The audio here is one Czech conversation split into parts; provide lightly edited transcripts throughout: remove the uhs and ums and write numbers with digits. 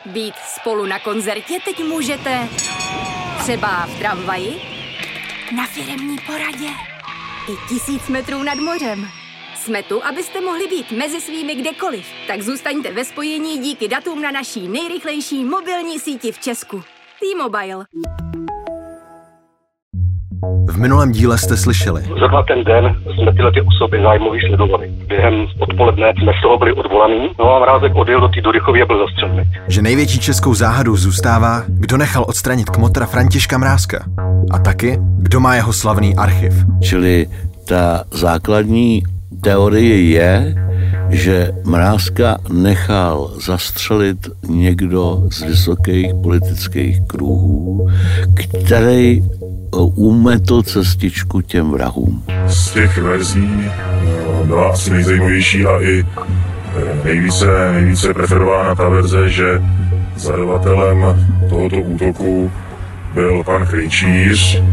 Být spolu na koncertě teď můžete třeba v tramvaji, na firemní poradě i 1000 metrů nad mořem. Jsme tu, abyste mohli být mezi svými kdekoliv. Tak zůstaňte ve spojení díky datům na naší nejrychlejší mobilní síti v Česku. T-Mobile. V minulém díle jste slyšeli. Zrovna ten den jsme tyhle osoby zájmově sledovali. Během odpoledne jsme z toho byli odvolaný, a Mrázek odjel do té Dorychovy a byl zastřelený. Že největší českou záhadou zůstává, kdo nechal odstranit kmotra Františka Mrázka. A taky, kdo má jeho slavný archiv. Čili ta základní teorie je, že Mrázka nechal zastřelit někdo z vysokých politických kruhů, který umetl cestičku těm vrahům. Z těch verzí byla asi nejzajímavější a i nejvíce preferována ta verze, že zadavatelem tohoto útoku byl pan Krejčíř.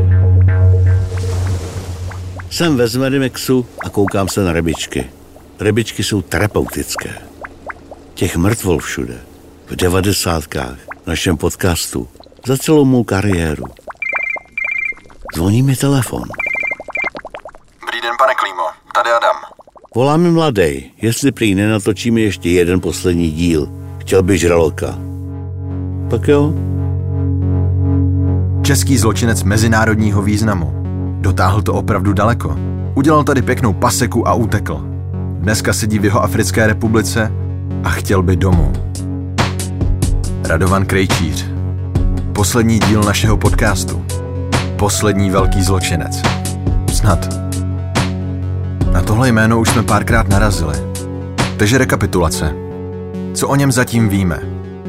Jsem ve Zmerimexu a koukám se na rybičky. Rybičky jsou terapeutické. Těch mrtvol všude, v 90kách, v našem podcastu, za celou mou kariéru. Zvoní mi telefon. Dobrý den, pane Klímo, tady Adam. Volá mi mladej, jestli prý nenatočíme ještě jeden poslední díl. Chtěl by žraloka. Tak jo. Český zločinec mezinárodního významu. Dotáhl to opravdu daleko. Udělal tady pěknou paseku a utekl. Dneska sedí v Jihoafrické republice a chtěl by domů. Radovan Krejčíř. Poslední díl našeho podcastu. Poslední velký zločinec. Snad. Na tohle jméno už jsme párkrát narazili. Takže rekapitulace. Co o něm zatím víme?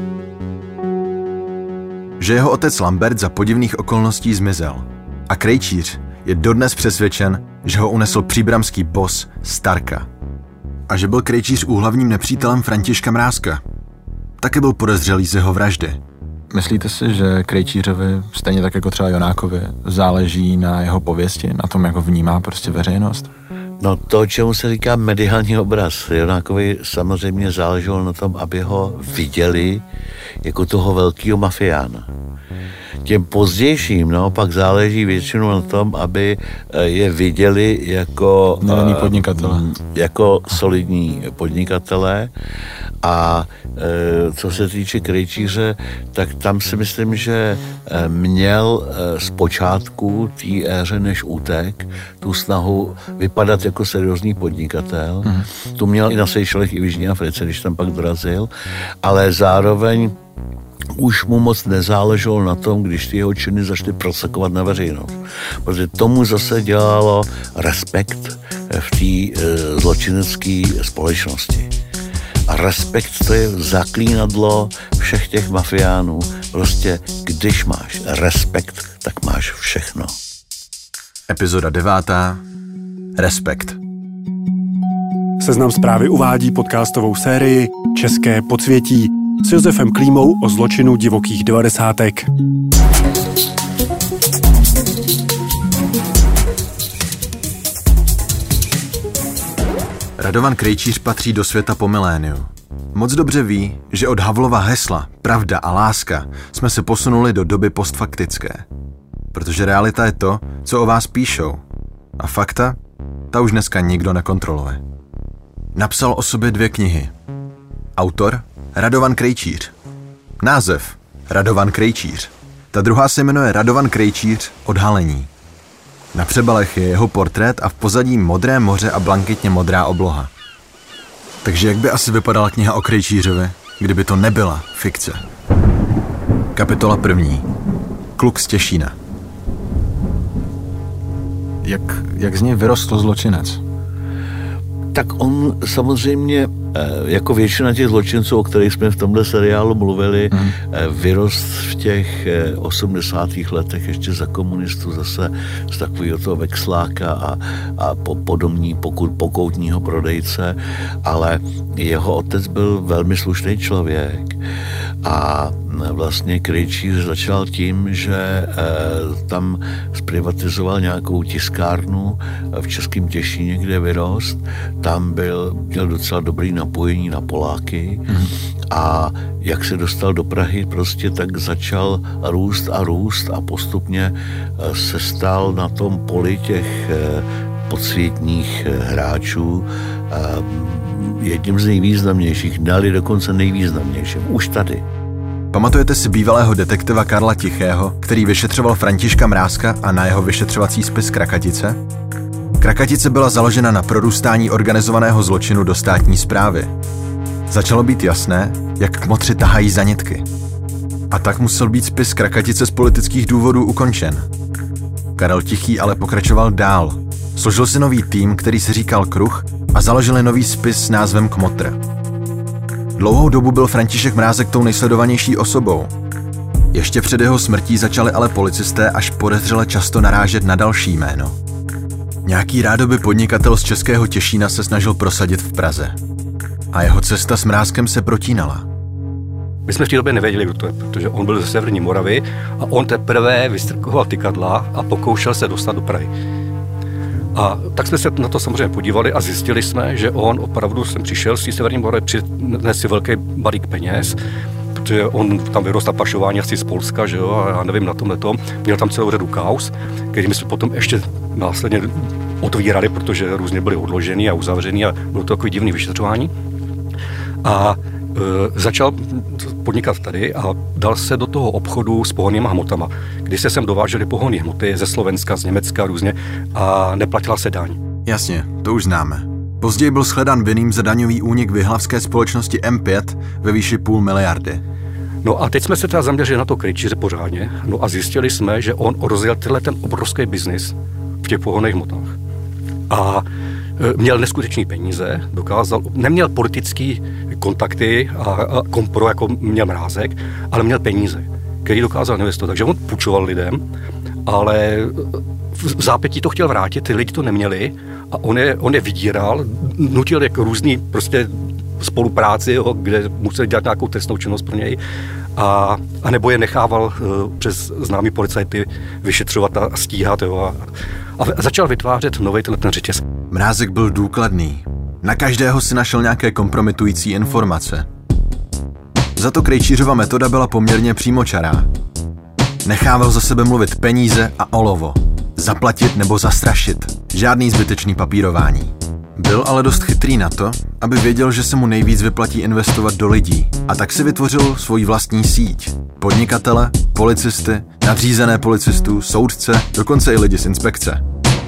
Že jeho otec Lambert za podivných okolností zmizel. A Krejčíř je dodnes přesvědčen, že ho unesl příbramský boss Starka. A že byl Krejčíř úhlavním nepřítelem Františka Mrázka. Taky byl podezřelý z jeho vraždy. Myslíte si, že Krejčířovi, stejně tak jako třeba Jonákovi, záleží na jeho pověsti, na tom, jak ho vnímá prostě veřejnost? No to, čemu se říká mediální obraz. Jonákovi samozřejmě záleželo na tom, aby ho viděli jako toho velkého mafiána. Těm pozdějším naopak záleží většinou na tom, aby je viděli jako podnikatele. Jako solidní podnikatelé. A co se týče Krejčíře, tak tam si myslím, že měl zpočátku té éře, než utek, tu snahu vypadat jako seriózní podnikatel. Tu měl i na Seychelech, i v Jižní Africe, když tam pak dorazil, ale zároveň už mu moc nezáleželo na tom, když ty jeho činy začaly prosakovat na veřejnost. Protože tomu zase dělalo respekt v té zločinecké společnosti. A respekt, to je zaklínadlo všech těch mafiánů. Prostě, když máš respekt, tak máš všechno. Epizoda 9. Respekt. Seznam Zprávy uvádí podcastovou sérii České podsvětí s Josefem Klímou o zločinu divokých 90. Radovan Krejčíř patří do světa po miléniu. Moc dobře ví, že od Havlova hesla Pravda a láska jsme se posunuli do doby postfaktické. Protože realita je to, co o vás píšou. A fakta? Ta už dneska nikdo nekontroluje. Napsal o sobě 2 knihy. Autor? Radovan Krejčíř. Název? Radovan Krejčíř. Ta druhá se jmenuje Radovan Krejčíř Odhalení. Na přebalech je jeho portrét a v pozadí modré moře a blankitně modrá obloha. Takže jak by asi vypadala kniha o Krejčířovi, kdyby to nebyla fikce? Kapitola 1. Kluk z Těšína. Jak z něj vyrostl zločinec? Tak on samozřejmě, jako většina těch zločinců, o kterých jsme v tomhle seriálu mluvili, vyrost v těch 80. letech ještě za komunistů zase z takového toho vexláka a podobní pokoutního prodejce, ale jeho otec byl velmi slušný člověk A vlastně Krejčíř začal tím, že tam zprivatizoval nějakou tiskárnu v Českém Těšíně, kde vyrost. Tam měl docela dobrý napojení na Poláky a jak se dostal do Prahy prostě, tak začal růst a postupně se stal na tom poli těch podsvětních hráčů jedním z nejvýznamnějších, ne-li dokonce nejvýznamnějším, už tady. Pamatujete si bývalého detektiva Karla Tichého, který vyšetřoval Františka Mrázka a na jeho vyšetřovací spis Krakatice? Krakatice byla založena na prorůstání organizovaného zločinu do státní správy. Začalo být jasné, jak kmotři tahají za nitky. A tak musel být spis Krakatice z politických důvodů ukončen. Karel Tichý ale pokračoval dál. Složil si nový tým, který se říkal Kruh, a založili nový spis s názvem Kmotr. Dlouhou dobu byl František Mrázek tou nejsledovanější osobou. Ještě před jeho smrtí začali ale policisté až podezřele často narážet na další jméno. Nějaký rádoby podnikatel z Českého Těšína se snažil prosadit v Praze. A jeho cesta s Mrázkem se protínala. My jsme v té době nevěděli, kdo to je, protože on byl ze severní Moravy a on teprve vystrkoval tykadla a pokoušel se dostat do Prahy. A tak jsme se na to samozřejmě podívali a zjistili jsme, že on opravdu sem přišel z té severní Moravy, přinesl si velký balík peněz, protože on tam vyrostl na pašování asi z Polska, že jo, a já nevím na tomhletom. Měl tam celou řadu kauz, který jsme potom ještě následně otvírali, protože různě byly odložený a uzavřený a bylo to takový divný vyšetřování. A začal podnikat tady a dal se do toho obchodu s pohonnýma hmotama, kdy se sem dovážely pohonné hmoty ze Slovenska, z Německa různě a neplatila se daň. Jasně, to už známe. Později byl shledán vinným za daňový únik vyhlavské společnosti M5 ve výši 500 miliardy. No a teď jsme se teda zaměřili na to Krejčíře pořádně, no a zjistili jsme, že on rozjel ten obrovský biznis v těch pohonných hmotách. A měl neskutečný peníze, neměl politický kontakty a kompro, jako měl Mrázek, ale měl peníze, který dokázal investovat. Takže on půjčoval lidem, ale v zápětí to chtěl vrátit, ty lidi to neměli a on je vydíral, nutil jako různý prostě spolupráci, jo, kde museli dělat nějakou trestnou činnost pro něj a nebo je nechával přes známý policajty vyšetřovat a stíhat. Jo, a začal vytvářet nový ten řetěz. Mrázek byl důkladný. Na každého si našel nějaké kompromitující informace. Za to Krejčířova metoda byla poměrně přímočará. Nechával za sebe mluvit peníze a olovo. Zaplatit nebo zastrašit. Žádný zbytečný papírování. Byl ale dost chytrý na to, aby věděl, že se mu nejvíc vyplatí investovat do lidí. A tak si vytvořil svoji vlastní síť. Podnikatele, policisty, nadřízené policistů, soudce, dokonce i lidi z inspekce.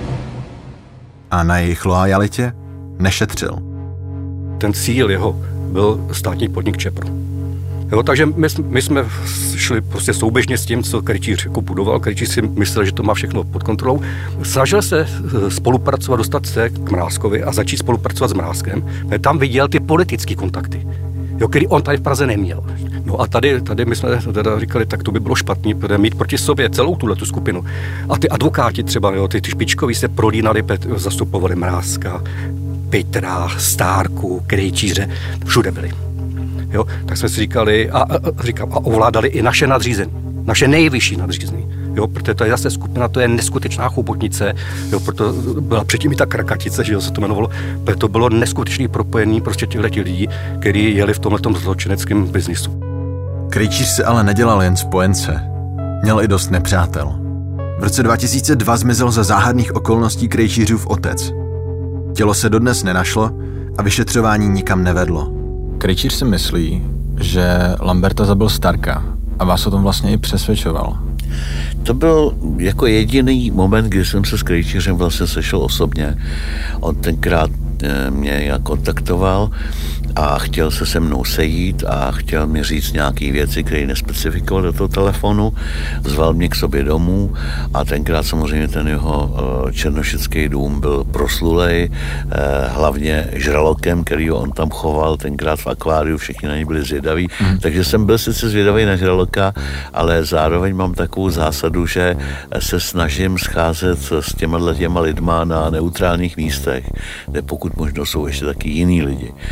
A na jejich loajalitě nešetřil. Ten cíl jeho byl státní podnik ČEPRO. Jo, takže my jsme šli prostě souběžně s tím, co Krejčíř jako budoval. Krejčíř si myslel, že to má všechno pod kontrolou. Snažil se spolupracovat, dostat se k Mrázkovi a začít spolupracovat s Mrázkem. Tam viděl ty politické kontakty, jo, který on tady v Praze neměl. No a tady my jsme teda říkali, tak to by bylo špatný, protože mít proti sobě celou tu skupinu. A ty advokáti třeba, jo, ty špičkoví se prolínali, zastupovali Mrázka, Petra, Stárku, Krejčíře, všude byli. Jo, tak jsme si říkali a ovládali i naše nadřízení, naše nejvyšší nadřízení. Jo, protože to je zase skupina, to je neskutečná chobotnice, jo, proto byla předtím i ta Krakatice, že jo, se to jmenovalo, protože to bylo neskutečný propojení prostě těchto lidí, kteří jeli v tomhletom zločineckém biznisu. Krejčíř se ale nedělal jen spojence, měl i dost nepřátel. V roce 2002 zmizel za záhadných okolností Krejčířův otec. Tělo se dodnes nenašlo a vyšetřování nikam nevedlo. Krejčíř si myslí, že Lamberta zabil Starka a vás o tom vlastně i přesvědčoval. To byl jako jediný moment, kdy jsem se s Krejčířem vlastně sešel osobně. On tenkrát mě jak kontaktoval a chtěl se mnou sejít a chtěl mi říct nějaké věci, které nespecifikoval do toho telefonu. Zval mě k sobě domů a tenkrát samozřejmě ten jeho černošický dům byl proslulej, hlavně žralokem, který on tam choval tenkrát v akváriu, všichni na něj byli zvědaví. Takže jsem byl sice zvědavý na žraloka, ale zároveň mám takovou zásadu, že se snažím scházet s těma lidma na neutrálních místech, kde pokud možno jsou ještě taky jiný lidi.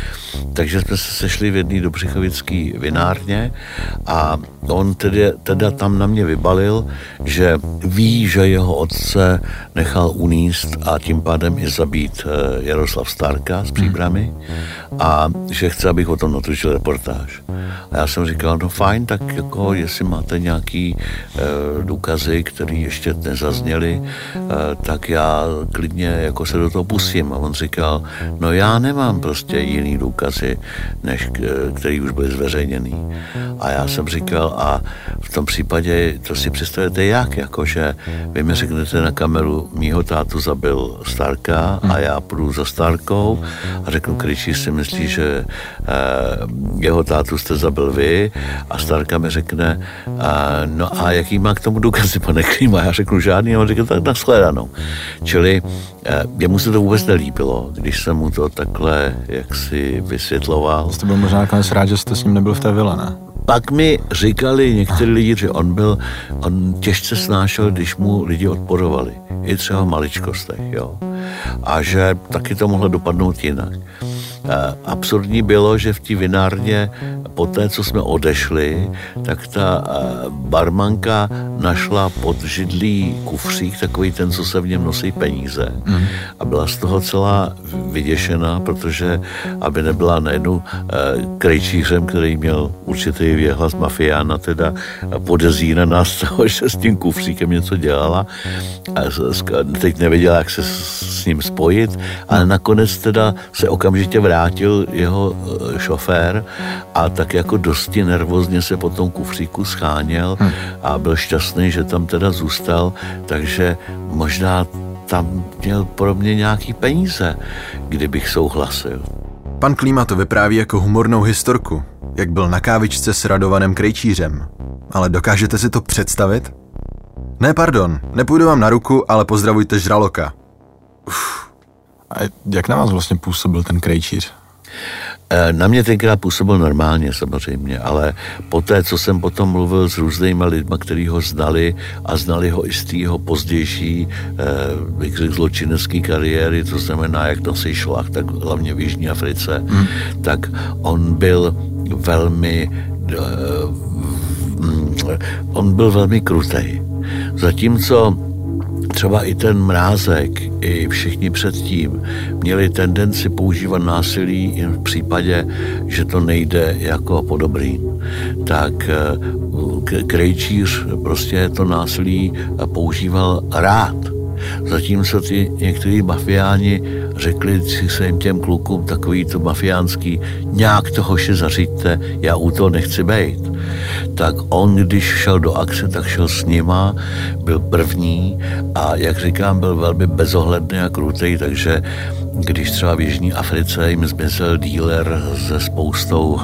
Takže jsme se sešli v jedné dobřichovické vinárně a on teda tam na mě vybalil, že ví, že jeho otce nechal uníst a tím pádem i zabít Jaroslav Stárka z Příbrami a že chce, abych o tom natočil reportáž. A já jsem říkal, no fajn, tak jako jestli máte nějaký důkazy, které ještě nezazněly, tak já klidně jako se do toho pustím. A on říkal, no já nemám prostě jiný důkazy, než který už byly zveřejněný. A já jsem říkal, a v tom případě to si představujete jak, jakože vy mi řeknete na kameru, mýho tátu zabil Stárka a já půjdu za Stárkou a řeknu, Krejčíř si myslí, že jeho tátu jste zabil vy a Stárka mi řekne, no a jaký má k tomu důkazy, pane Klíma? Já řeknu žádný a on řekne, tak nashledanou. Čili jemu se to vůbec nelíbilo, když jsem mu to takhle jaksi vysvětloval. Jste byl možná nakonec rád, že jste s ním nebyl v té vile, ne? Pak mi říkali někteří lidi, že on těžce snášel, když mu lidi odporovali. I třeba v maličkostech, jo. A že taky to mohlo dopadnout jinak. Absurdní bylo, že v té vinárně po té, co jsme odešli, tak ta barmanka našla pod židlí kufřík, takový ten, co se v něm nosí peníze. A byla z toho celá vyděšená, protože aby nebyla najednou Krejčířem, který měl určitý věhlas mafiána, teda podezíraná z toho, že s tím kufříkem něco dělala. A teď nevěděla, jak se s ním spojit, ale nakonec teda se okamžitě vrátil jeho šofér a tak jako dosti nervózně se po tom kufříku scháněl a byl šťastný, že tam teda zůstal, takže možná tam měl pro mě nějaký peníze, kdybych souhlasil. Pan Klíma to vypráví jako humornou historku, jak byl na kávičce s Radovanem Krejčířem. Ale dokážete si to představit? Ne, pardon, nepůjdu vám na ruku, ale pozdravujte žraloka. A jak na vás vlastně působil ten Krejčíř? Na mě tenkrát působil normálně samozřejmě, ale poté, co jsem potom mluvil s různýma lidma, kteří ho znali a znali ho i z jeho pozdější zločinecké kariéry, to znamená, jak nosí šlach, tak hlavně v Jižní Africe, tak on byl velmi krutej. Zatímco třeba i ten Mrázek, i všichni předtím měli tendenci používat násilí jen v případě, že to nejde jako po dobrým. Tak Krejčíř prostě to násilí používal rád. Zatímco ty některý mafiáni řekli si svým těm klukům takový to mafiánský, nějak to hoši zařiďte, já u toho nechci bejt. Tak on, když šel do akce, tak šel s nima, byl první a jak říkám, byl velmi bezohledný a krutej, takže když třeba v Jižní Africe jim zmizel díler se spoustou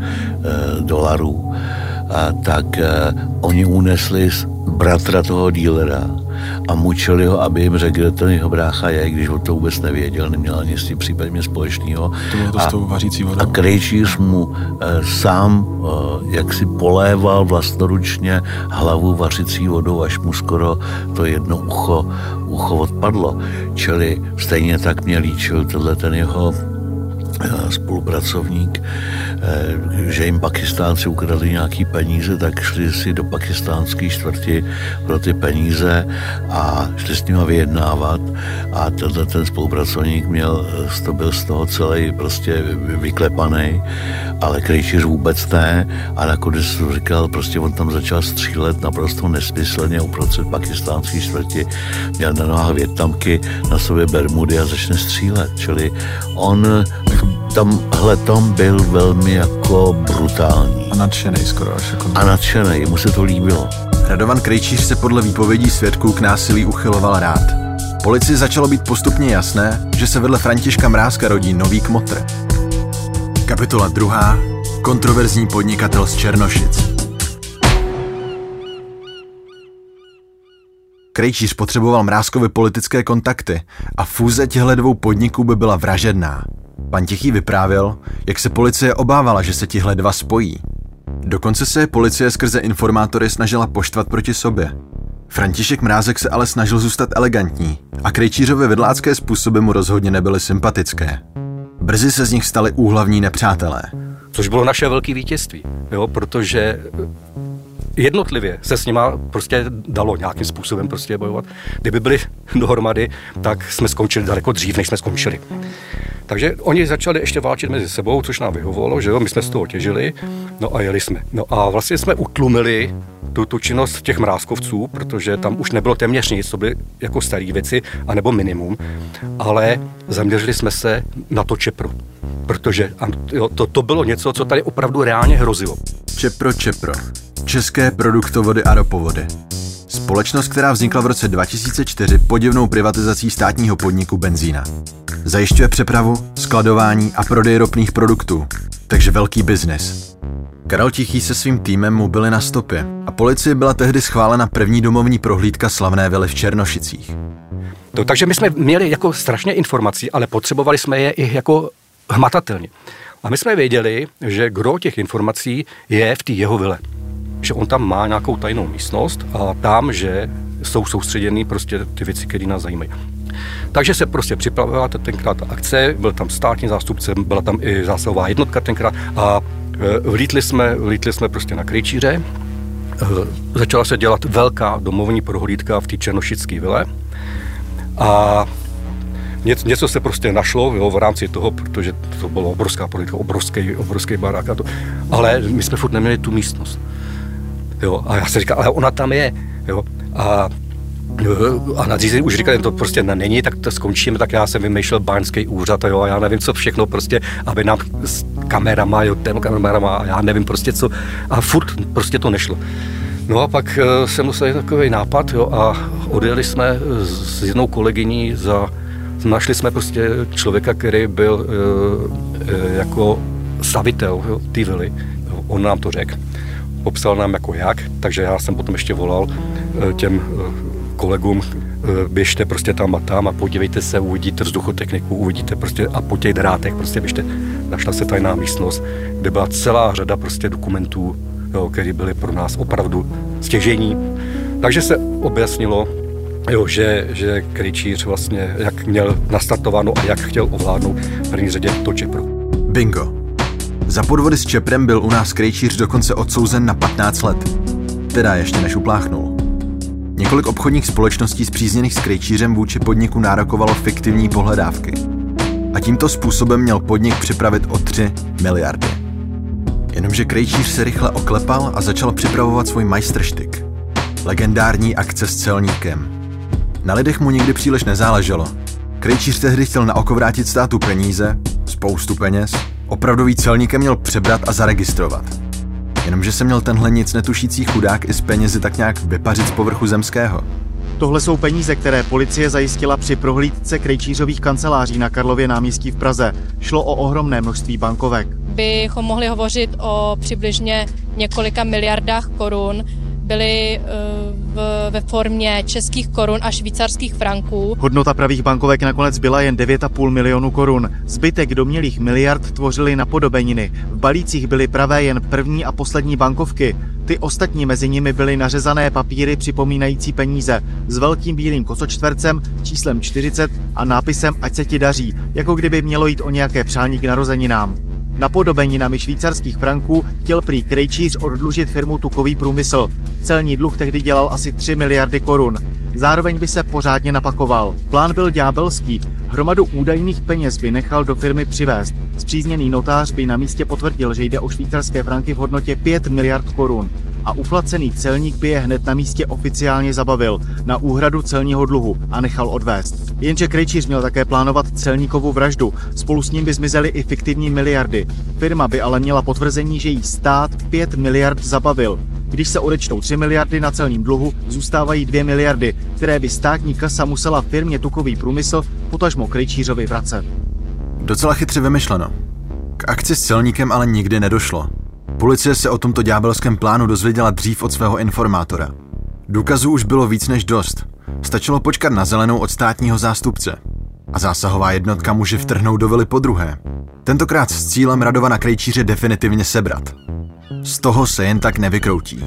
dolarů, tak oni unesli bratra toho dílera a mučili ho, aby jim řekl, kde ten jeho brácha je, když on to vůbec nevěděl, neměl ani s tím případně společného. To bylo to s tou vařící vodou. A Krejčíř mu sám jaksi poléval vlastnoručně hlavu vařící vodou, až mu skoro to jedno ucho odpadlo. Čili stejně tak mě líčil tenhle ten jeho spolupracovník, že jim Pakistánci ukradli nějaký peníze, tak šli si do pakistánské čtvrti pro ty peníze a šli s nima vyjednávat a ten spolupracovník byl z toho celý prostě vyklepaný, ale Krejčíř vůbec ne a nakonec to říkal, prostě on tam začal střílet naprosto nesmyslně uprostřed pakistánské čtvrti, měl na nohách Vietnamky, na sobě bermudy a začne střílet, čili on tam byl velmi jako brutální. A nadšenej skoro až jako... A nadšenej, mu se to líbilo. Radovan Krejčíř se podle výpovědí svědků k násilí uchyloval rád. Policii začalo být postupně jasné, že se vedle Františka Mrázka rodí nový kmotr. Kapitola 2. Kontroverzní podnikatel z Černošic. Krejčíř potřeboval Mrázkovi politické kontakty a fúze těchto dvou podniků by byla vražedná. Pan Tichý vyprávěl, jak se policie obávala, že se tihle dva spojí. Dokonce se policie skrze informátory snažila poštvat proti sobě. František Mrázek se ale snažil zůstat elegantní a Krejčířovy vedlácké způsoby mu rozhodně nebyly sympatické. brzy se z nich stali úhlavní nepřátelé. Což bylo naše velké vítězství, jo, protože jednotlivě se s nima prostě dalo nějakým způsobem prostě bojovat. Kdyby byli dohromady, tak jsme skončili daleko dřív, než jsme skončili. Takže oni začali ještě válčit mezi sebou, což nám vyhovovalo, že jo, my jsme z toho těžili, no a jeli jsme. No a vlastně jsme utlumili tu činnost těch mrázkovců, protože tam už nebylo téměř nic, to byly jako staré věci, anebo minimum, ale zaměřili jsme se na to Čepro, protože to bylo něco, co tady opravdu reálně hrozilo. Čepro. České produktovody a ropovody. Společnost, která vznikla v roce 2004 podivnou privatizací státního podniku Benzína. Zajišťuje přepravu, skladování a prodej ropných produktů, takže velký biznis. Karel Tichý se svým týmem mu byli na stopě a policii byla tehdy schválena první domovní prohlídka slavné vily v Černošicích. Takže my jsme měli jako strašně informací, ale potřebovali jsme je i jako hmatatelně. A my jsme věděli, že gro těch informací je v té jeho vile. Že on tam má nějakou tajnou místnost a tam, že jsou soustředěný prostě ty věci, které nás zajímají. Takže se prostě připravila tenkrát ta akce, byl tam státní zástupce, byla tam i zásahová jednotka tenkrát a vlítli jsme prostě na Krejčíře. Začala se dělat velká domovní prohlídka v té černošické vile a něco se prostě našlo, jo, v rámci toho, protože to bylo obrovská prohlídka, obrovský barák a to, ale my jsme furt neměli tu místnost. Jo, a já se říkal, ale ona tam je, jo, a nadřízení už říkali, to prostě není, tak to skončíme, tak já jsem vymýšlel báňský úřad, jo, a já nevím, co všechno prostě, aby nám s kamerama, jo, kamerama, a já nevím prostě co, a furt prostě to nešlo. No a pak jsem dostal takový nápad, jo, a odjeli jsme s jednou kolegyní našli jsme prostě člověka, který byl jako stavitel té vily, on nám to řekl. Popsal nám jako jak, takže já jsem potom ještě volal těm kolegům, běžte prostě tam a podívejte se, uvidíte vzduchotechniku, uvidíte prostě a po těch drátech prostě běžte. Našla se tajná místnost, kde byla celá řada prostě dokumentů, jo, které byly pro nás opravdu stěžejní. Takže se objasnilo, jo, že Krejčíř vlastně jak měl nastartováno a jak chtěl ovládnout v první řadě to Čepro. Bingo. Za podvody s Čeprem byl u nás Krejčíř dokonce odsouzen na 15 let. Teda ještě než upláchnul. Několik obchodních společností spřízněných s Krejčířem vůči podniku nárokovalo fiktivní pohledávky. A tímto způsobem měl podnik připravit o 3 miliardy. Jenomže Krejčíř se rychle oklepal a začal připravovat svůj majstrštyk. Legendární akce s celníkem. Na lidech mu nikdy příliš nezáleželo. Krejčíř tehdy chtěl na oko vrátit státu peníze, spoustu peněz, opravdový celníkem měl přebrat a zaregistrovat. Jenomže se měl tenhle nic netušící chudák i s penězi tak nějak vypařit z povrchu zemského. Tohle jsou peníze, které policie zajistila při prohlídce Krejčířových kanceláří na Karlově náměstí v Praze. Šlo o ohromné množství bankovek. Bychom mohli hovořit o přibližně několika miliardách korun. Byly ve formě českých korun a švýcarských franků. Hodnota pravých bankovek nakonec byla jen 9,5 milionu korun. Zbytek domnělých miliard tvořily napodobeniny. V balících byly pravé jen první a poslední bankovky. Ty ostatní mezi nimi byly nařezané papíry připomínající peníze s velkým bílým kosočtvercem, číslem 40 a nápisem Ať se ti daří, jako kdyby mělo jít o nějaké přání k narozeninám. Napodobeninami švýcarských franků chtěl prý Krejčíř oddlužit firmu Tukový průmysl. Celní dluh tehdy dělal asi 3 miliardy korun. Zároveň by se pořádně napakoval. Plán byl ďábelský. Hromadu údajných peněz by nechal do firmy přivést. Spřízněný notář by na místě potvrdil, že jde o švýcarské franky v hodnotě 5 miliard korun. A uplacený celník by je hned na místě oficiálně zabavil na úhradu celního dluhu a nechal odvést. Jenže Krejčíř měl také plánovat celníkovu vraždu. Spolu s ním by zmizely i fiktivní miliardy. Firma by ale měla potvrzení, že jí stát 5 miliard zabavil. Když se odečtou 3 miliardy na celním dluhu, zůstávají 2 miliardy, které by státní kasa musela firmě Tukový průmysl potažmo Krejčířovi vracet. Docela chytře vymyšleno. K akci s celníkem ale nikdy nedošlo. Policie se o tomto ďábelském plánu dozvěděla dřív od svého informátora. Důkazů už bylo víc než dost. Stačilo počkat na zelenou od státního zástupce. A zásahová jednotka může vtrhnout do vily podruhé. Tentokrát s cílem Radovana Krejčíře definitivně sebrat. Z toho se jen tak nevykroutí.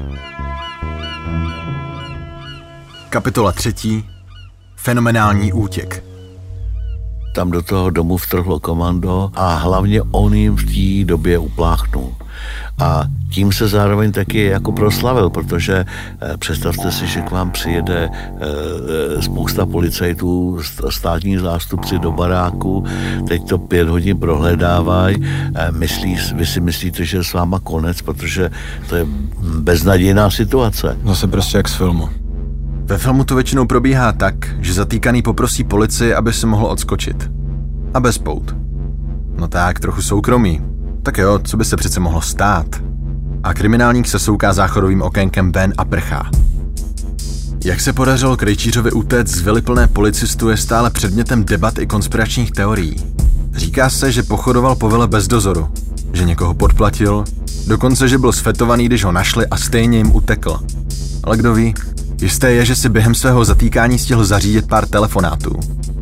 Kapitola 3. Fenomenální útěk. tam do toho domu vtrhlo komando a hlavně on jim v té době upláchnul. A tím se zároveň taky jako proslavil, protože představte si, že k vám přijede spousta policajtů, státní zástupci do baráku, teď to 5 hodin prohledávají, vy si myslíte, že je s váma konec, protože to je beznadějná situace. Zase prostě jak z filmu. Ve filmu to většinou probíhá tak, že zatýkaný poprosí policii, aby se mohl odskočit. A bez pout. No tak, trochu soukromí. Tak jo, co by se přece mohlo stát? A kriminálník se souká záchodovým okénkem ven a prchá. Jak se podařilo Krejčířovi utéct z vily plné policistů je stále předmětem debat i konspiračních teorií. Říká se, že pochodoval po vile bez dozoru, že někoho podplatil, dokonce, že byl sfetovaný, když ho našli a stejně jim utekl. Ale kdo ví, jisté je, že si během svého zatýkání stihl zařídit pár telefonátů.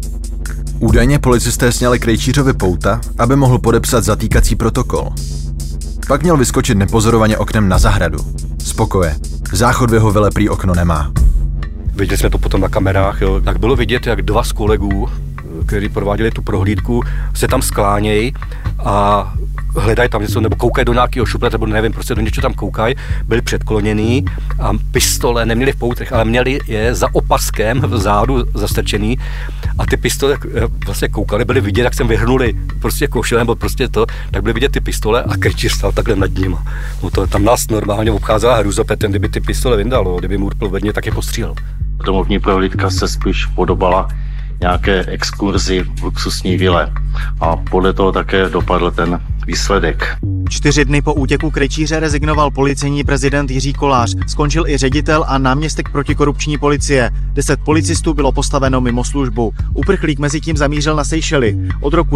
Údajně policisté sněli Krejčířovi pouta, aby mohl podepsat zatýkací protokol. Pak měl vyskočit nepozorovaně oknem na zahradu. Z pokoje. Záchod v jeho vile prý okno nemá. Viděli jsme to potom na kamerách, jo. Tak bylo vidět, jak 2 z kolegů, kteří prováděli tu prohlídku, se tam sklánějí a hledají tam něco, nebo koukají do nějakého šuplete, nebo nevím, prostě do něčeho tam koukají, byli předkloněný a pistole neměli v poutech, ale měli je za opaskem vzadu zastrčený a ty pistole vlastně koukali, byli vidět, jak jsem vyhrnuli prostě košile, nebo prostě to, tak byly vidět ty pistole a Krejčíř stál takhle nad nima. No to tam nás normálně obcházela hruzopetem, kdyby ty pistole vyndalo, kdyby mu urpl vedně, tak je postřílel. Domovní prohlídka se spíš podobala nějaké exkurzi v luxusní vile a podle toho také dopadl ten výsledek. 4 dny po útěku Krejčíře rezignoval policejní prezident Jiří Kolář. Skončil i ředitel a náměstek protikorupční policie. 10 policistů bylo postaveno mimo službu. Uprchlík mezitím zamířil na Seychely. Od roku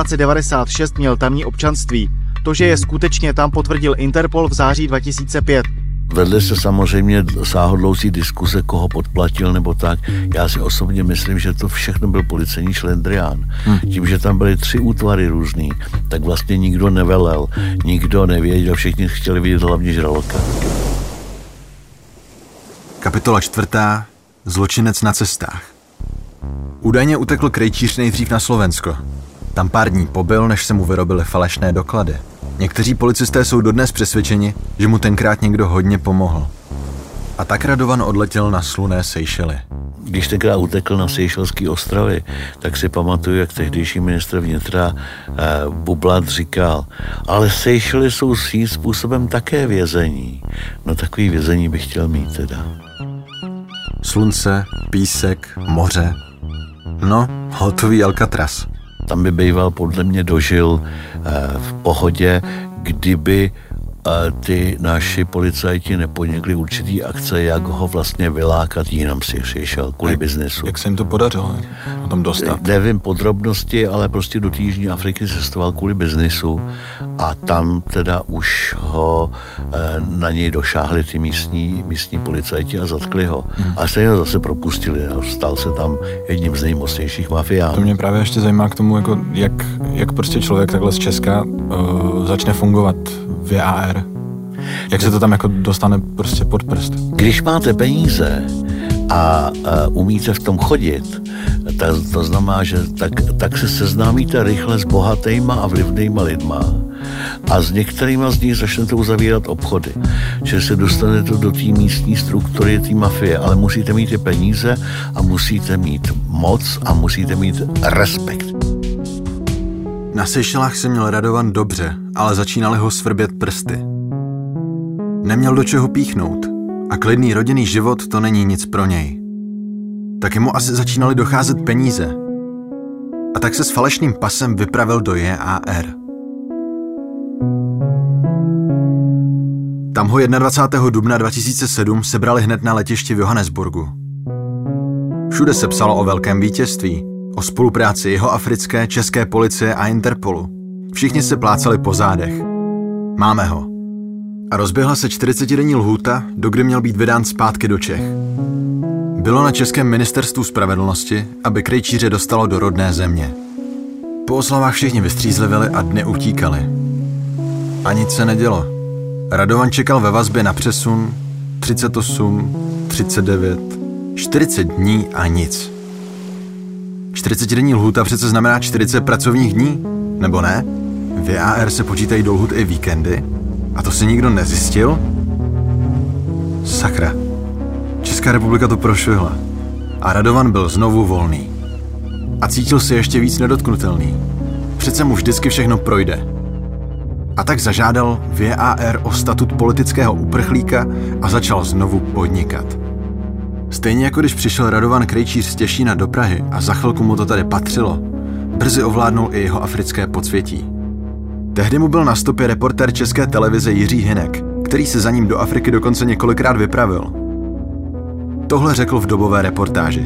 1996 měl tamní občanství. To, že je skutečně tam, potvrdil Interpol v září 2005. Vedle se samozřejmě sáhodloucí diskuse, koho podplatil nebo tak. Já si osobně myslím, že to všechno byl policejní šlendrián. Tím, že tam byly 3 útvary různý, tak vlastně nikdo nevelel, nikdo nevěděl, všichni chtěli vidět hlavně žraloka. Kapitola 4. Zločinec na cestách. Údajně utekl Krejčíř nejdřív na Slovensko. Tam pár dní pobyl, než se mu vyrobily falešné doklady. Někteří policisté jsou dodnes přesvědčeni, že mu tenkrát někdo hodně pomohl. A tak Radovan odletěl na slunné Seychely. Když tenkrát utekl na Seychelské ostrovy, tak si pamatuju, jak tehdejší ministr vnitra Bublat říkal, ale Seychely jsou svým způsobem také vězení. No takový vězení bych chtěl mít teda. Slunce, písek, moře. No, hotový Alcatraz. Tam by býval podle mě dožil v pohodě, kdyby ty naši policajti nepodnikli určitý akce, jak ho vlastně vylákat jinam si šel kvůli biznesu. Jak se jim to podařilo o tom dostat? Nevím podrobnosti, ale prostě do té Jižní Afriky cestoval kvůli biznesu a tam teda už ho na něj došáhli ty místní policajti a zatkli ho. A se ho zase propustili a stal se tam jedním z nejmocnějších mafiánů. To mě právě ještě zajímá k tomu, jako jak prostě člověk takhle z Česka začne fungovat v VAR. Jak se to tam jako dostane prostě pod prst? Když máte peníze a umíte v tom chodit, to znamená, že tak se seznámíte rychle s bohatýma a vlivnýma lidma a s některýma z nich začnete uzavírat obchody. Že se dostanete do té místní struktury, té mafie, ale musíte mít ty peníze a musíte mít moc a musíte mít respekt. Na Seychelách se měl Radovan dobře, ale začínaly ho svrbět prsty. Neměl do čeho píchnout a klidný rodinný život to není nic pro něj. Taky mu asi začínaly docházet peníze. A tak se s falešným pasem vypravil do JAR. Tam ho 21. dubna 2007 sebrali hned na letišti v Johannesburgu. Všude se psalo o velkém vítězství, o spolupráci jihoafrické, české policie a Interpolu. Všichni se plácali po zádech. Máme ho. A rozběhla se 40denní lhůta, dokdy měl být vydán zpátky do Čech. Bylo na Českém ministerstvu spravedlnosti, aby Krejčíře dostalo do rodné země. Po oslavách všichni vystřízlivili a dny utíkali. A nic se nedělo. Radovan čekal ve vazbě na přesun 38, 39, 40 dní a nic. 40denní lhůta přece znamená 40 pracovních dní, nebo ne? V VAR se počítají do lhůt i víkendy? A to si nikdo nezjistil? Sakra. Česká republika to prošvihla. A Radovan byl znovu volný. A cítil se ještě víc nedotknutelný. Přece mu vždycky všechno projde. A tak zažádal VAR o statut politického uprchlíka a začal znovu podnikat. Stejně jako když přišel Radovan Krejčíř z Těšína do Prahy a za chvilku mu to tady patřilo, brzy ovládnul i jeho africké podsvětí. Tehdy mu byl na stopě reportér České televize Jiří Hynek, který se za ním do Afriky dokonce několikrát vypravil. Tohle řekl v dobové reportáži.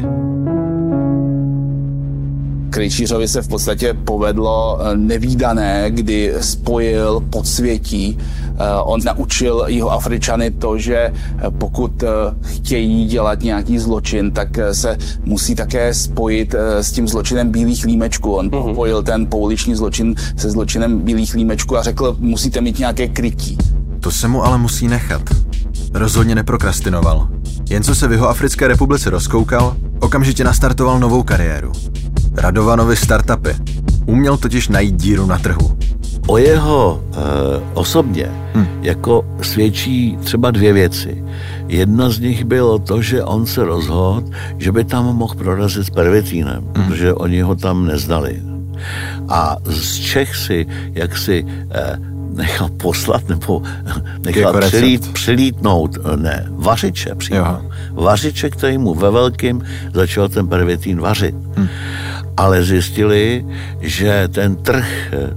Krejčířovi se v podstatě povedlo nevídané, kdy spojil podsvětí. On naučil Jihoafričany to, že pokud chtějí dělat nějaký zločin, tak se musí také spojit s tím zločinem bílých límečků. On spojil ten pouliční zločin se zločinem bílých límečků a řekl, musíte mít nějaké krytí. To se mu ale musí nechat. Rozhodně neprokrastinoval. Jen co se v Jihoafrické republice rozkoukal, okamžitě nastartoval novou kariéru. Radovanovi startupy. Uměl totiž najít díru na trhu. O jeho osobně jako svědčí třeba 2 věci. Jedna z nich bylo to, že on se rozhodl, že by tam mohl prorazit s pervitínem, protože oni ho tam neznali. A z Čech si jaksi nechal poslat nebo nechal přilítnout, vařiče přímo. Vařiče, který mu ve velkým začal ten pervitín vařit. Ale zjistili, že ten trh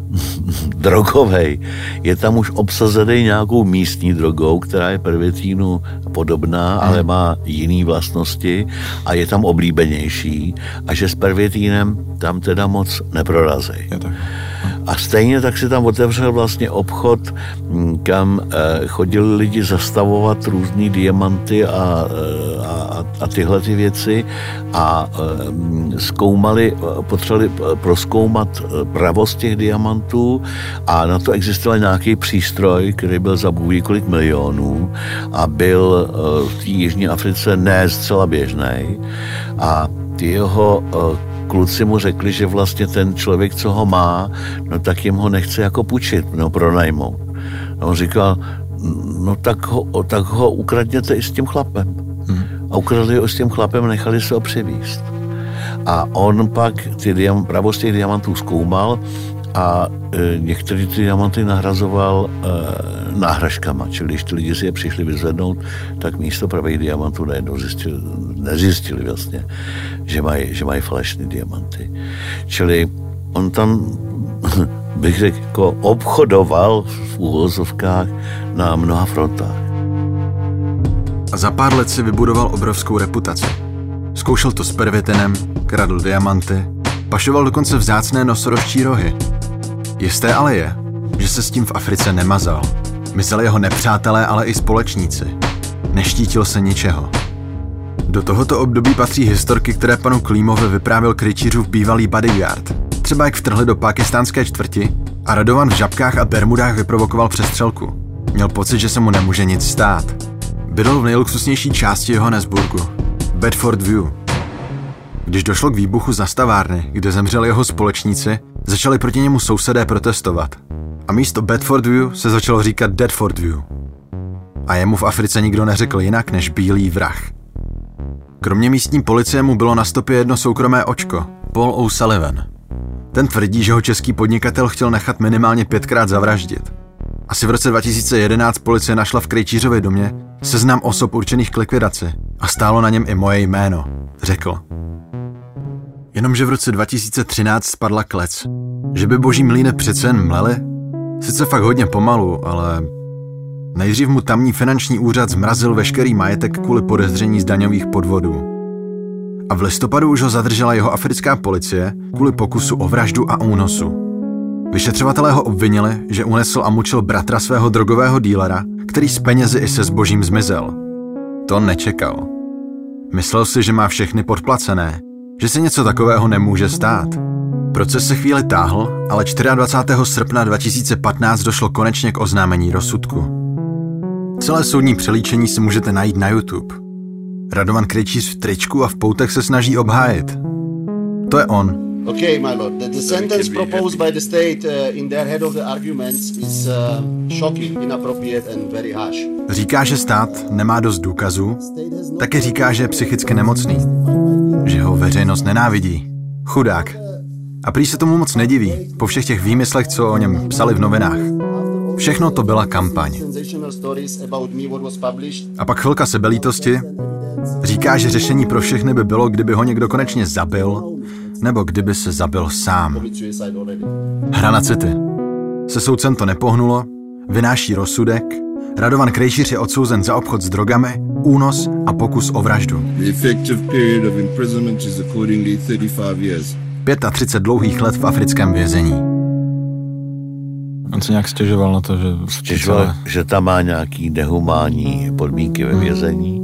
drogovej je tam už obsazený nějakou místní drogou, která je pervitínu podobná, ale má jiné vlastnosti a je tam oblíbenější a že s pervitínem tam teda moc neprorazí. A stejně tak si tam otevřel vlastně obchod, kam chodili lidi zastavovat různý diamanty a tyhle ty věci a potřebovali prozkoumat pravost těch diamantů a na to existoval nějaký přístroj, který byl za bůh ví kolik milionů a byl v té Jižní Africe ne zcela běžný a ty jeho kluci mu řekli, že vlastně ten člověk, co ho má, no tak jim ho nechce jako půjčit, no pronajmout. A on říkal, no tak ho ukradněte i s tím chlapem. A ukradli ho s tím chlapem a nechali se ho přivízt. A on pak pravost těch diamantů zkoumal a některé ty diamanty nahrazoval náhražkama, čili když ty lidi si je přišli vyzvednout, tak místo pravých diamantů najednou nezjistili vlastně, že mají falešné diamanty. Čili on tam, bych řekl, jako obchodoval v úvozovkách na mnoha frontách. A za pár let si vybudoval obrovskou reputaci. Zkoušel to s pervitinem, kradl diamanty, pašoval dokonce vzácné nosorožčí rohy. Jisté ale je, že se s tím v Africe nemazal. Mysleli jeho nepřátelé, ale i společníci. Neštítil se ničeho. Do tohoto období patří historky, které panu Klímovi vyprávěl Krejčířův bývalý bodyguard. Třeba jak vtrhli do pákistánské čtvrti a Radovan v žabkách a bermudách vyprovokoval přestřelku. Měl pocit, že se mu nemůže nic stát. Bydlel v nejluxusnější části Johannesburgu, Bedford View. Když došlo k výbuchu zastavárny, kde zemřeli jeho společníci, začali proti němu sousedé protestovat. A místo Bedford View se začalo říkat Deadford View. A jemu v Africe nikdo neřekl jinak než bílý vrah. Kromě místní policie mu bylo na stopě jedno soukromé očko, Paul O'Sullivan. Ten tvrdí, že ho český podnikatel chtěl nechat minimálně 5krát zavraždit. Asi v roce 2011 policie našla v Krejčířově domě seznam osob určených k likvidaci a stálo na něm i moje jméno, řekl. Jenomže v roce 2013 spadla klec. Že by boží mlýny přece jen mlely? Sice fakt hodně pomalu, ale nejdřív mu tamní finanční úřad zmrazil veškerý majetek kvůli podezření z daňových podvodů. A v listopadu už ho zadržela jeho africká policie kvůli pokusu o vraždu a únosu. Vyšetřovatelé ho obvinili, že unesl a mučil bratra svého drogového dílera, který s penězi i se zbožím zmizel. To nečekal. Myslel si, že má všechny podplacené, že se něco takového nemůže stát. Proces se chvíli táhl, ale 24. srpna 2015 došlo konečně k oznámení rozsudku. Celé soudní přelíčení si můžete najít na YouTube. Radovan Krejčíř v tričku a v poutech se snaží obhájit. To je on. Okay, my lord. The sentence proposed by the state in their head of the arguments is shocking, inappropriate and very harsh. Říká, že stát nemá dost důkazů, taky říká, že je psychicky nemocný, že ho veřejnost nenávidí. Chudák. A prý se tomu moc nediví, po všech těch výmyslech, co o něm psali v novinách. Všechno to byla kampaň. A pak chvilka sebelítosti. Říká, že řešení pro všechny by bylo, kdyby ho někdo konečně zabil, nebo kdyby se zabil sám. Hra na city. Se soudcem to nepohnulo, vynáší rozsudek, Radovan Krejčíř je odsouzen za obchod s drogami, únos a pokus o vraždu. 35 dlouhých let v africkém vězení. On se nějak stěžoval na to, že... Stěžoval, že tam má nějaký nehumánní podmínky ve vězení,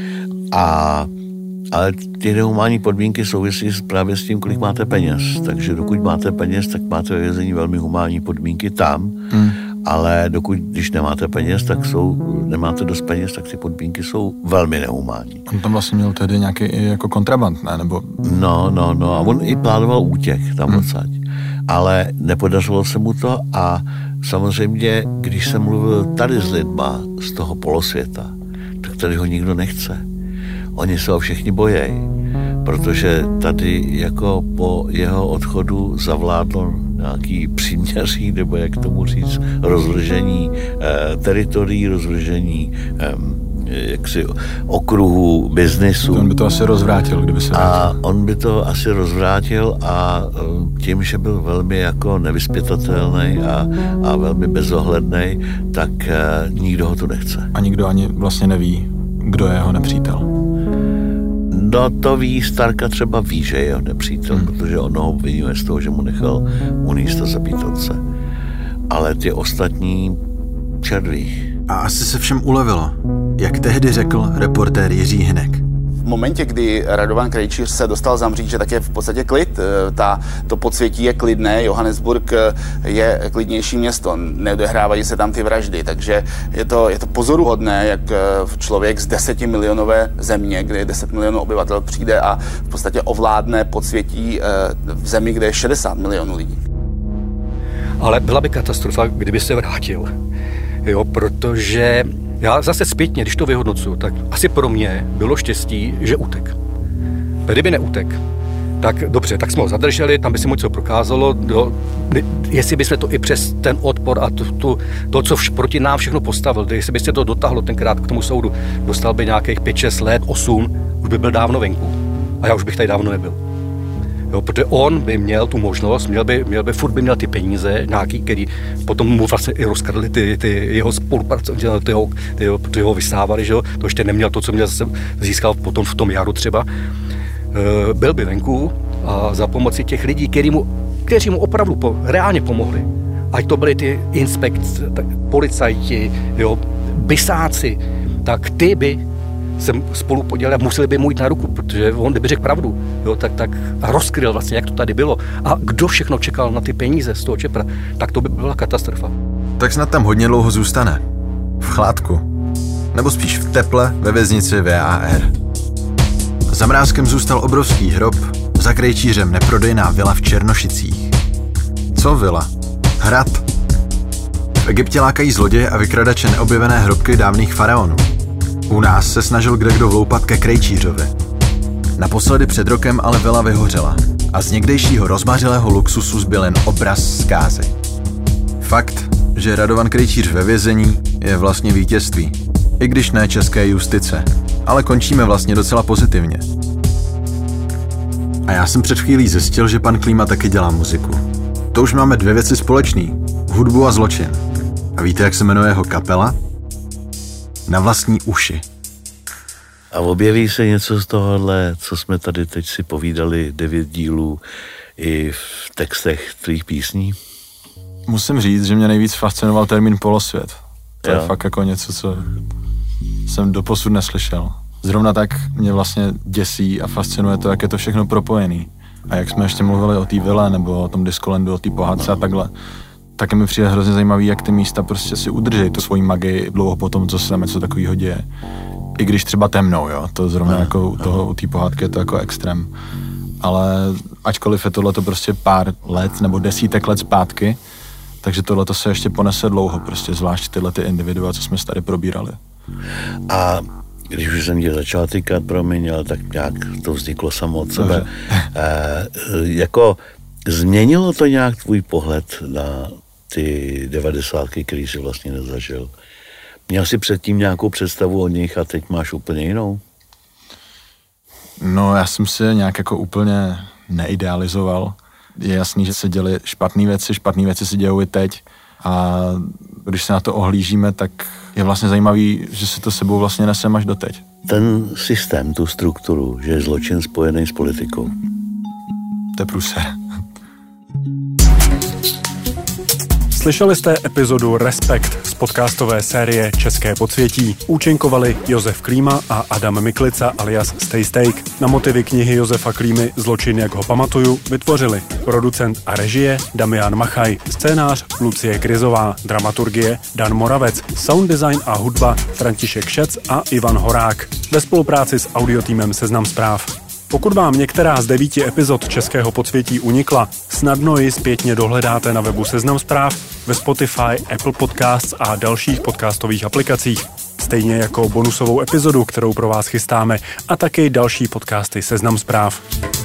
ale ty nehumánní podmínky souvisí právě s tím, kolik máte peněz. Takže dokud máte peněz, tak máte ve vězení velmi humánní podmínky tam, ale když nemáte peněz, nemáte dost peněz, tak ty podmínky jsou velmi nehumánní. On tam vlastně měl tedy nějaký jako kontraband, ne? Nebo... No, a on i plánoval útěk tam odsaď. Ale nepodařilo se mu to a samozřejmě, když jsem mluvil tady s lidma z toho polosvěta, tak tady ho nikdo nechce. Oni se ho všichni bojejí, protože tady jako po jeho odchodu zavládlo nějaký příměří, nebo jak tomu říct, rozvržení teritorií, rozvržení jaksi okruhu biznisu. On by to asi rozvrátil, kdyby se vrátil. A on by to asi rozvrátil a tím, že byl velmi jako nevyzpytatelný a velmi bezohledný, tak nikdo ho tu nechce. A nikdo ani vlastně neví, kdo je jeho nepřítel. No to ví, Starka třeba ví, že je jeho nepřítel, protože on ho obvinuje z toho, že mu nechal uníst a zabít otce. Ale ty ostatní červí. A asi se všem ulevilo, jak tehdy řekl reportér Jiří Hynek. V momentě, kdy Radovan Krejčíř se dostal zamřít, že tak je v podstatě klid, to podsvětí je klidné, Johannesburg je klidnější město, neodehrávají se tam ty vraždy, takže je to pozoruhodné, jak člověk z 10milionové země, kde je 10 milionů obyvatel, přijde a v podstatě ovládne podsvětí v zemi, kde je 60 milionů lidí. Ale byla by katastrofa, kdyby se vrátil, jo, protože já zase zpětně, když to vyhodnocuju, tak asi pro mě bylo štěstí, že utek. Kdyby neutek, tak dobře, tak jsme ho zadrželi, tam by se mu něco prokázalo, jestli bychom to i přes ten odpor a to co proti nám všechno postavil, jestli by se to dotáhlo tenkrát k tomu soudu, dostal by nějakých 5-6 let, 8, už by byl dávno venku. A já už bych tady dávno nebyl. Jo, protože on by měl tu možnost, furt by měl ty peníze nějaký, který potom mu vlastně i rozkradli ty jeho spolupracovníci, ty ho vysávali, že jo, to ještě neměl to, co měl získal potom v tom jaru třeba. Byl by venku a za pomoci těch lidí, kteří mu opravdu reálně pomohli, ať to byli ty policajti, jo, bysáci, tak ty by se spolu podělali, museli by mu jít na ruku, protože on, kdyby řekl pravdu, jo, tak rozkryl vlastně, jak to tady bylo a kdo všechno čekal na ty peníze z toho Čepra, tak to by byla katastrofa. Tak snad tam hodně dlouho zůstane. V chládku. Nebo spíš v teple ve věznici VAR. Za mrázkem zůstal obrovský hrob, za Krejčířem neprodejná vila v Černošicích. Co vila? Hrad. V Egyptě lákají zloděje a vykradače neobjevené hrobky dávných faraonů. U nás se snažil kdekdo vloupat ke Krejčířovi. Naposledy před rokem ale vila vyhořela a z někdejšího rozmařilého luxusu zbyl jen obraz zkázy. Fakt, že Radovan Krejčíř ve vězení, je vlastně vítězství. I když ne české justice, ale končíme vlastně docela pozitivně. A já jsem před chvílí zjistil, že pan Klíma taky dělá muziku. To už máme 2 věci společný. Hudbu a zločin. A víte, jak se jmenuje jeho kapela? Na vlastní uši. A objeví se něco z tohohle, co jsme tady teď si povídali, 9 dílů i v textech tvých písní? Musím říct, že mě nejvíc fascinoval termín polosvět. To je fakt jako něco, co jsem doposud neslyšel. Zrovna tak mě vlastně děsí a fascinuje to, jak je to všechno propojený. A jak jsme ještě mluvili o té vile nebo o tom Diskolandu, o té pohádce a takhle, tak mi přijde hrozně zajímavý, jak ty místa prostě si udrží tu svoji magii dlouho potom, co se tam něco takového děje. I když třeba temnou, jo, to zrovna jako u té pohádky je to jako extrém. Ale ačkoliv je tohleto prostě pár let nebo desítek let zpátky, takže tohleto se ještě ponese dlouho, prostě zvlášť tyhle ty individua, co jsme tady probírali. A když už jsem tě začal týkat, promiň, ale tak nějak to vzniklo samo od sebe. Jako změnilo to nějak tvůj pohled na ty 90, který jsi vlastně nezažil? Měl jsi předtím nějakou představu o nich a teď máš úplně jinou? No, já jsem si nějak jako úplně neidealizoval. Je jasný, že se děly špatné věci se dějou i teď a když se na to ohlížíme, tak je vlastně zajímavý, že si to sebou vlastně nesem až doteď. Ten systém, tu strukturu, že je zločin spojený s politikou. To je průser. Slyšeli jste epizodu Respekt z podcastové série České podsvětí. Účinkovali Josef Klíma a Adam Miklica alias Stay Steak. Na motivy knihy Josefa Klímy Zločin, jak ho pamatuju, vytvořili producent a režie Damian Machaj, scénář Lucie Kryzová, dramaturgie Dan Moravec, sound design a hudba František Šec a Ivan Horák. Ve spolupráci s audiotýmem Seznam Zpráv. Pokud vám některá z 9 epizod Českého podsvětí unikla, snadno ji zpětně dohledáte na webu Seznam Zpráv, ve Spotify, Apple Podcasts a dalších podcastových aplikacích. Stejně jako bonusovou epizodu, kterou pro vás chystáme, a taky další podcasty Seznam Zpráv.